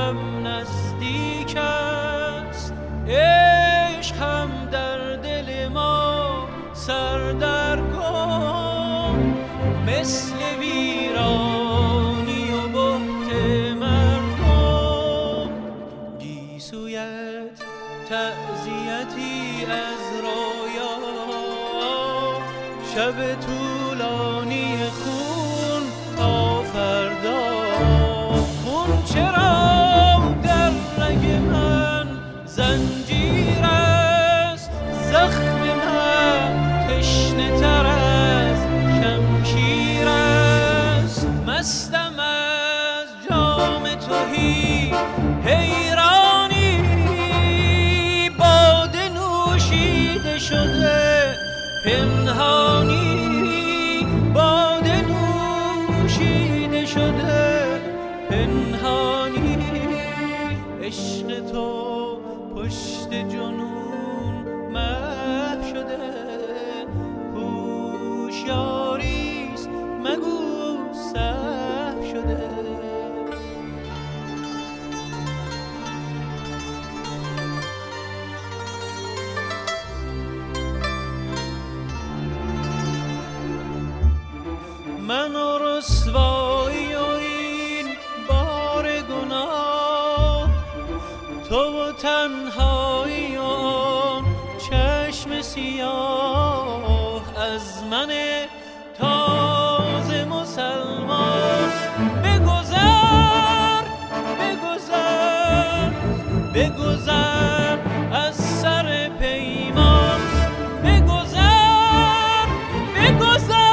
هم نزدیک است، عشق هم در دل ما سردرگم، مثل ویرانی و بهت مردم. گیسویت تعزیتی از رویا، شب طولانی خون تا فردا. خون چرا در رگ من زنجیر است، زخم من تشنه تر از شمشیر است. مستم از جام تهی حیرانی، باده نوشیده شده پنهانی، باده نوشیده شده پنهانی. عشق تو پشت جنون محو شده، هوشیاریست مگو سهو شده. من و رسوایی و این بار گناه، تو و تنهایی و آن چشم سیاه. از من تازه مسلمان بگذر، بگذر، بگذر از سر پیمان، بگذر، بگذر.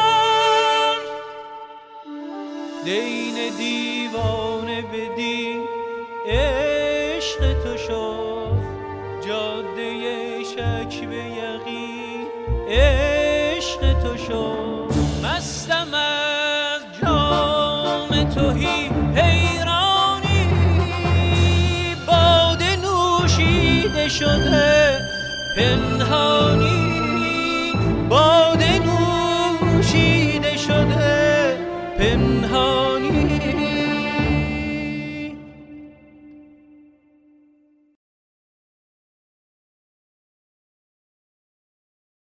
دین دیوانه بدین عشق تو شد، جاده شک به یقین عشق تو شد. مستم از جام تهی حیرانی، باده نوشیده شده پنهانی، باده نوشیده شده پنهانی.